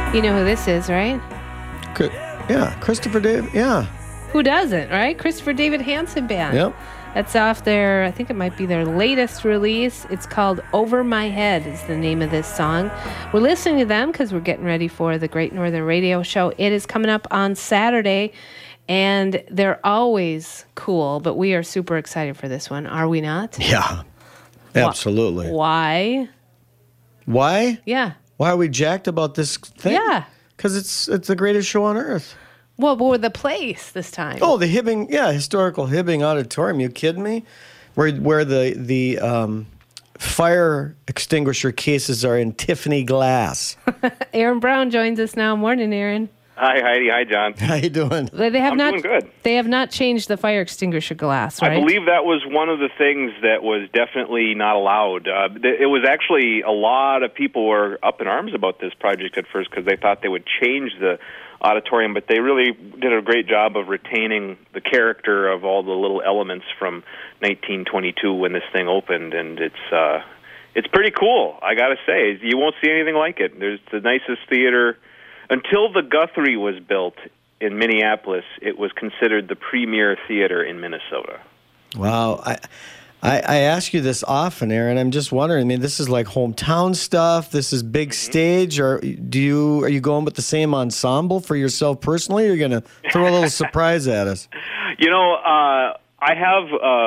You know who this is, right? Yeah, Christopher David. Yeah. Who doesn't, right? Christopher David Hansen Band. Yep. That's off their, I think it might be their latest release. It's called Over My Head is the name of this song. We're listening to them because we're getting ready for the Great Northern Radio Show. It is coming up on Saturday, and they're always cool, but we are super excited for this one, are we not? Yeah, absolutely. Why? Why? Yeah. Why are we jacked about this thing? Yeah. Because it's the greatest show on earth. Well, but with the place this time. Oh, the Hibbing, historical Hibbing Auditorium. You kidding me? Where the fire extinguisher cases are in Tiffany glass. Aaron Brown joins us now. Morning, Aaron. Hi, Heidi. Hi, John. How you doing? I'm doing good. They have not changed the fire extinguisher glass, right? I believe that was one of the things that was definitely not allowed. It was actually a lot of people were up in arms about this project at first because they thought they would change the auditorium, but they really did a great job of retaining the character of all the little elements from 1922 when this thing opened, and it's pretty cool. I got to say, you won't see anything like it. There's the nicest theater. Until the Guthrie was built in Minneapolis, it was considered the premier theater in Minnesota. Wow. I ask you this often, Aaron. I'm just wondering, I mean, this is like hometown stuff. This is big stage. Or are you going with the same ensemble for yourself personally, or are you going to throw a little surprise at us? You know, I have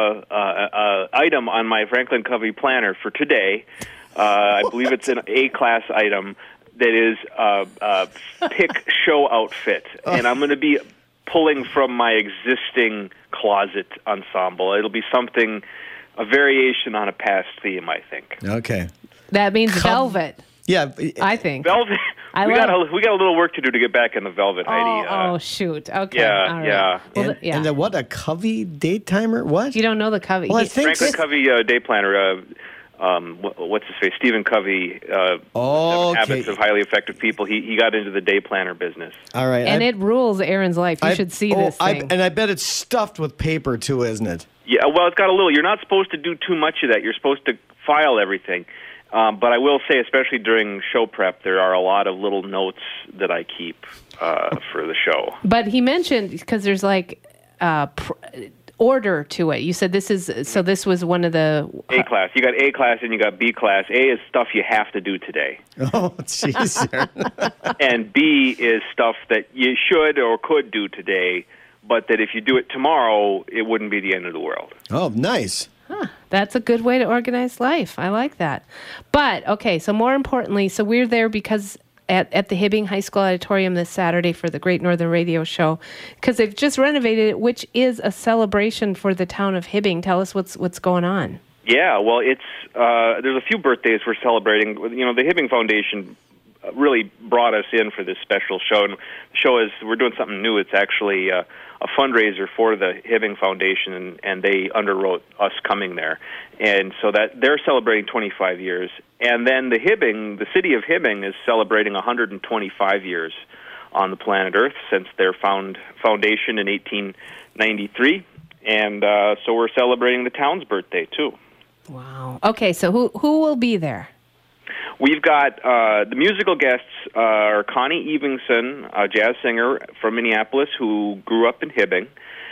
an item on my Franklin Covey planner for today. I believe it's an A-class item. That is pick show outfit, and I'm going to be pulling from my existing closet ensemble. It'll be a variation on a past theme, I think. Okay. That means velvet. Yeah, I think velvet. We got a little work to do to get back in the velvet, Heidi. Oh, shoot. Okay. Yeah, all right. yeah. Well, and then what, a Covey date timer? What? You don't know the Covey. Well, I think Franklin Covey day planner. What's his face? Stephen Covey. Habits of Highly Effective People. He got into the day planner business. All right, and it rules Aaron's life. You should see this thing. And I bet it's stuffed with paper too, isn't it? Yeah. Well, it's got a little. You're not supposed to do too much of that. You're supposed to file everything. But I will say, especially during show prep, there are a lot of little notes that I keep for the show. But he mentioned, because there's like order to it. You said this was one of the A class. You got A class and you got B class. A is stuff you have to do today. Oh, jeez. And B is stuff that you should or could do today, but that if you do it tomorrow, it wouldn't be the end of the world. Oh, nice. Huh, that's a good way to organize life. I like that. But, okay, so more importantly, so we're there because at the Hibbing High School Auditorium this Saturday for the Great Northern Radio Show, because they've just renovated it, which is a celebration for the town of Hibbing. Tell us what's going on. Yeah, well, it's there's a few birthdays we're celebrating. You know, the Hibbing Foundation really brought us in for this special show, and the show is, we're doing something new. It's actually a fundraiser for the Hibbing Foundation, and they underwrote us coming there. And so that they're celebrating 25 years. And then the city of Hibbing is celebrating 125 years on the planet Earth since their foundation in 1893. And so we're celebrating the town's birthday, too. Wow. Okay, so who will be there? We've got the musical guests are Connie Evingson, a jazz singer from Minneapolis who grew up in Hibbing.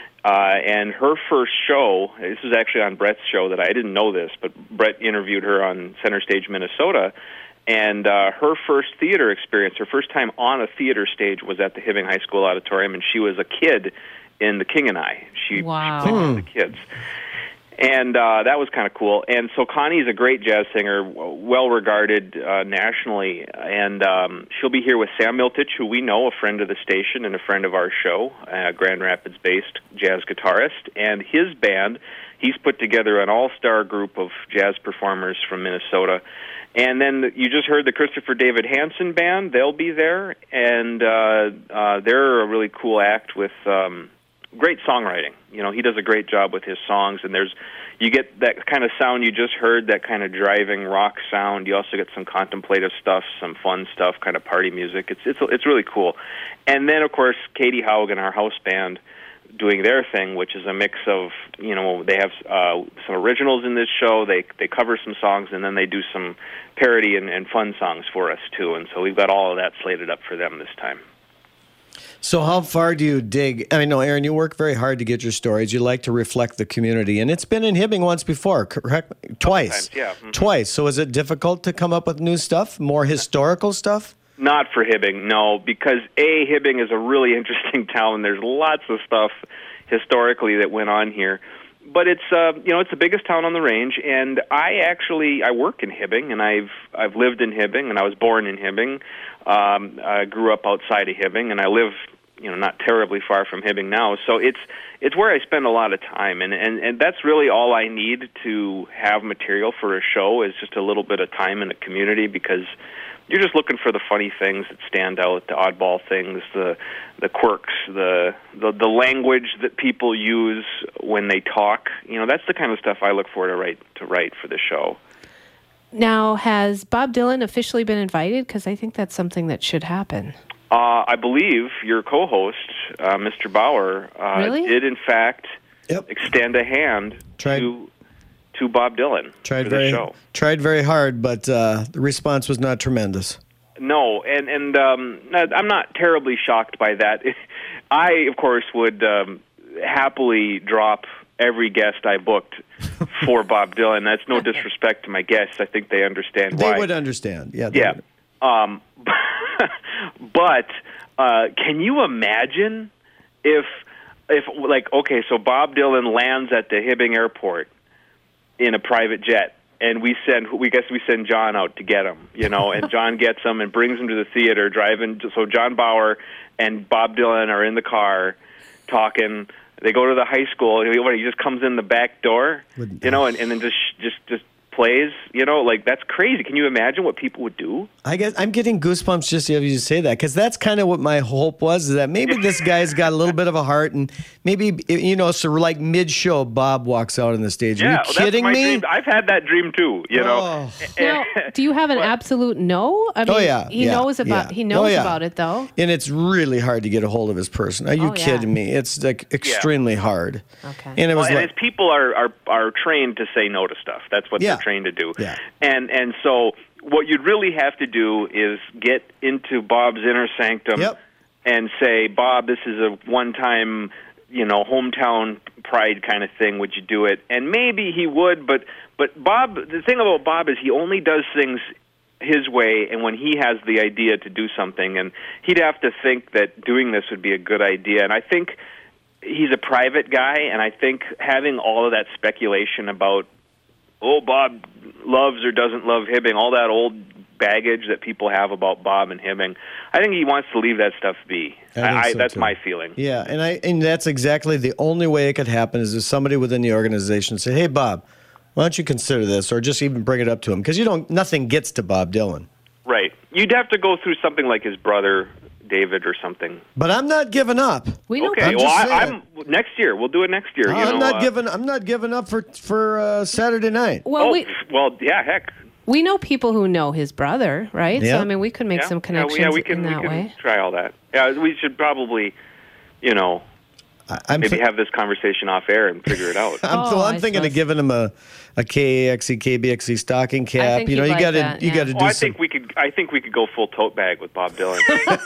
And her first show, this was actually on Brett's show that I didn't know this, but Brett interviewed her on Center Stage, Minnesota. And her first theater experience, her first time on a theater stage was at the Hibbing High School Auditorium, and she was a kid in The King and I. She played one of the kids. And that was kind of cool. And so Connie's a great jazz singer, well-regarded nationally. And she'll be here with Sam Miltich, who we know, a friend of the station and a friend of our show, a Grand Rapids-based jazz guitarist. And his band, he's put together an all-star group of jazz performers from Minnesota. And then you just heard the Christopher David Hansen Band. They'll be there. And they're a really cool act with great songwriting. You know, he does a great job with his songs, and you get that kind of sound you just heard, that kind of driving rock sound. You also get some contemplative stuff, some fun stuff, kind of party music. It's really cool. And then, of course, Katie Haugen, our house band, doing their thing, which is a mix of, they have some originals in this show, they cover some songs, and then they do some parody and fun songs for us too. And so we've got all of that slated up for them this time. So how far do you dig? I know, Aaron, you work very hard to get your stories. You like to reflect the community, and it's been in Hibbing once before, correct? Twice. Sometimes, yeah. Mm-hmm. Twice. So is it difficult to come up with new stuff, more historical stuff? Not for Hibbing, no, because Hibbing is a really interesting town. There's lots of stuff historically that went on here, but it's it's the biggest town on the range. And I work in Hibbing, and I've lived in Hibbing, and I was born in Hibbing. I grew up outside of Hibbing, and I live not terribly far from Hibbing now. So it's where I spend a lot of time, and that's really all I need to have material for a show is just a little bit of time in the community, because you're just looking for the funny things that stand out, the oddball things, the quirks, the language that people use when they talk. That's the kind of stuff I look for to write for the show. Now, has Bob Dylan officially been invited? Because I think that's something that should happen. I believe your co-host, Mr. Bauer, really? did in fact extend a hand to Bob Dylan for the show. Tried very hard, but the response was not tremendous. No, and I'm not terribly shocked by that. I, of course, would happily drop every guest I booked for Bob Dylan. That's no disrespect to my guests. I think they understand why. They would understand, yeah. Yeah. But can you imagine if so Bob Dylan lands at the Hibbing Airport in a private jet, and we send John out to get him, and John gets him and brings him to the theater, driving. So John Bauer and Bob Dylan are in the car talking. They go to the high school. He just comes in the back door, and then just plays. That's crazy. Can you imagine what people would do? I guess I'm getting goosebumps just to have you say that, because that's kind of what my hope was, is that maybe this guy's got a little bit of a heart, and maybe, so like mid-show, Bob walks out on the stage. Are you kidding me? Dream. I've had that dream too, Now, do you have an absolute no? I mean, he knows about it, though. And it's really hard to get a hold of his person. Are you kidding me? It's extremely hard. Okay. And it was his people are trained to say no to stuff. That's what they're trained to do. Yeah. And so what you'd really have to do is get into Bob's inner sanctum and say, Bob, this is a one-time, hometown pride kind of thing. Would you do it? And maybe he would, but Bob, the thing about Bob is he only does things his way and when he has the idea to do something, and he'd have to think that doing this would be a good idea. And I think he's a private guy, and I think having all of that speculation about, Bob loves or doesn't love Hibbing, all that old baggage that people have about Bob and Hibbing, I think he wants to leave that stuff be. That's my feeling. Yeah, and that's exactly the only way it could happen, is if somebody within the organization say, hey, Bob, why don't you consider this, or just even bring it up to him, because nothing gets to Bob Dylan. Right. You'd have to go through something like his brother, David, or something. But I'm not giving up. Okay. I'm next year. We'll do it next year. I'm not giving up for Saturday night. Well, heck. We know people who know his brother, right? Yeah. So I mean, we could make some connections we can way. Try all that. Yeah, we should probably, maybe have this conversation off air and figure it out. I'm thinking of giving him a KAXE, KBXE stocking cap. You got to do. I think we could go full tote bag with Bob Dylan.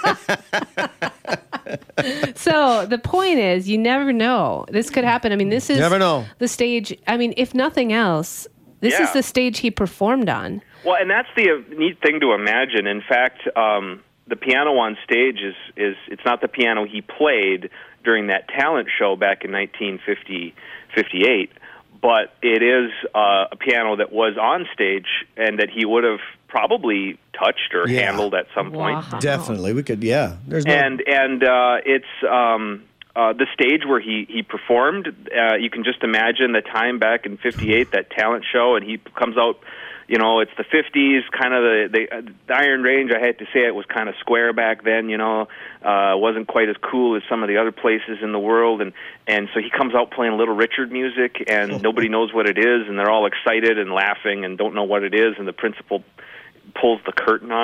So the point is, you never know. This could happen. I mean, this is never know. The stage. I mean, if nothing else, this is the stage he performed on. Well, and that's the neat thing to imagine. In fact, the piano on stage is it's not the piano he played during that talent show back in 1958, but it is a piano that was on stage and that he would have probably touched or handled at some point. Wow. Definitely, we could. Yeah, there's it's the stage where he performed. You can just imagine the time back in '58, that talent show, and he comes out. It's the 50s, kind of the Iron Range. I had to say it was kind of square back then. Wasn't quite as cool as some of the other places in the world, and so he comes out playing Little Richard music, and nobody knows what it is, and they're all excited and laughing and don't know what it is, and the principal pulls the curtain on him,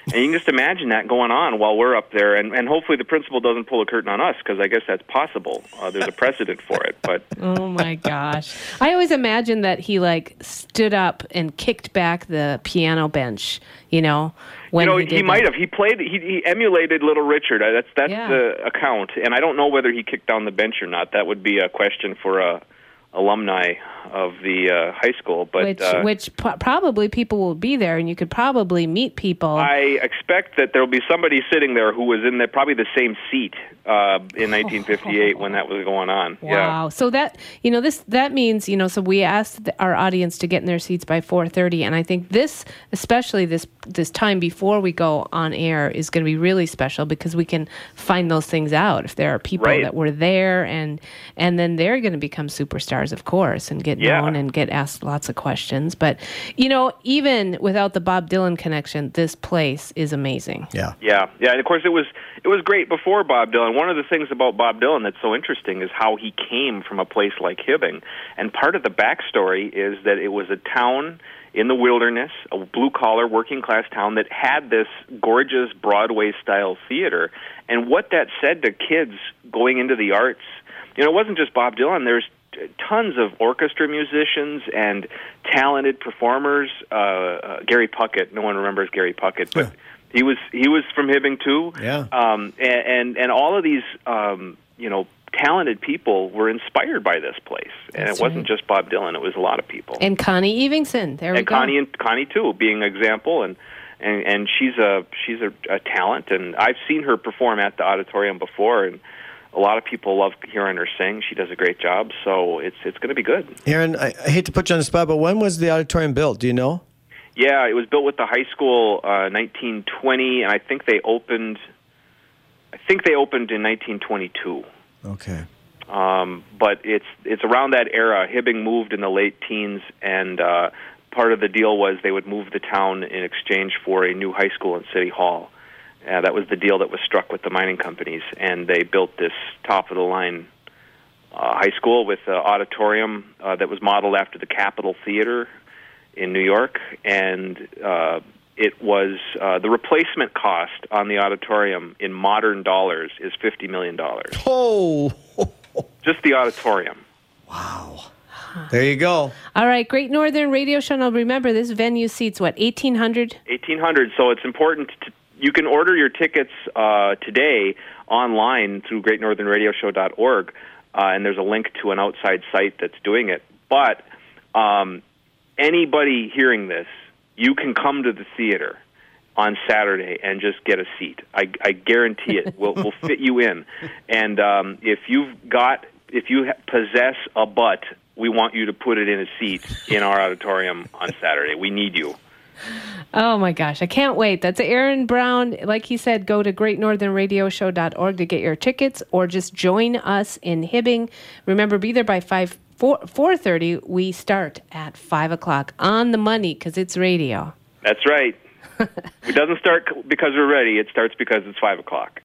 And you can just imagine that going on while we're up there, and hopefully the principal doesn't pull a curtain on us, because I guess that's possible. There's a precedent for it. But oh my gosh, I always imagined that he like stood up and kicked back the piano bench. When he might have. He played. He emulated Little Richard. That's Yeah. the account, and I don't know whether he kicked down the bench or not. That would be a question for alumni of the high school, but which probably people will be there, and you could probably meet people. I expect that there will be somebody sitting there who was in probably the same seat in 1958 when that was going on. Wow! Yeah. So that that means so we asked our audience to get in their seats by 4:30, and I think especially this time before we go on air is going to be really special, because we can find those things out if there are people Right. that were there, and then they're going to become superstars, of course, and get known and get asked lots of questions. But even without the Bob Dylan connection, this place is amazing. Yeah. Yeah, and of course it was great before Bob Dylan. One of the things about Bob Dylan that's so interesting is how he came from a place like Hibbing, and part of the backstory is that it was a town in the wilderness, a blue-collar, working-class town that had this gorgeous Broadway-style theater, and what that said to kids going into the arts. It wasn't just Bob Dylan. There's tons of orchestra musicians and talented performers. Gary Puckett, no one remembers Gary Puckett, but he was from Hibbing too. Yeah. And all of these talented people were inspired by this place, and That's it wasn't right. just Bob Dylan; it was a lot of people. And Connie Evingson, there we go. Connie too, being an example, and she's a talent, and I've seen her perform at the auditorium before, and a lot of people love hearing her sing. She does a great job, so it's going to be good. Aaron, I hate to put you on the spot, but when was the auditorium built? Do you know? Yeah, it was built with the high school 1920, and I think they opened in 1922. Okay. But it's around that era. Hibbing moved in the late teens, and part of the deal was they would move the town in exchange for a new high school and city hall. That was the deal that was struck with the mining companies, and they built this top-of-the-line high school with an auditorium that was modeled after the Capitol Theater in New York, and it was the replacement cost on the auditorium in modern dollars is $50 million. Oh! Just the auditorium. Wow. There you go. All right, Great Northern Radio Show. Now remember, this venue seats, 1,800? 1,800, so it's important you can order your tickets today online through greatnorthernradioshow.org, and there's a link to an outside site that's doing it. But anybody hearing this, you can come to the theater on Saturday and just get a seat. I guarantee it. We'll fit you in. And if you possess a butt, we want you to put it in a seat in our auditorium on Saturday. We need you. Oh my gosh, I can't wait. That's Aaron Brown. Like he said, go to greatnorthernradioshow.org to get your tickets, or just join us in Hibbing. Remember, be there by 4:30. We start at 5 o'clock on the money, because it's radio. That's right. It doesn't start because we're ready. It starts because it's 5 o'clock.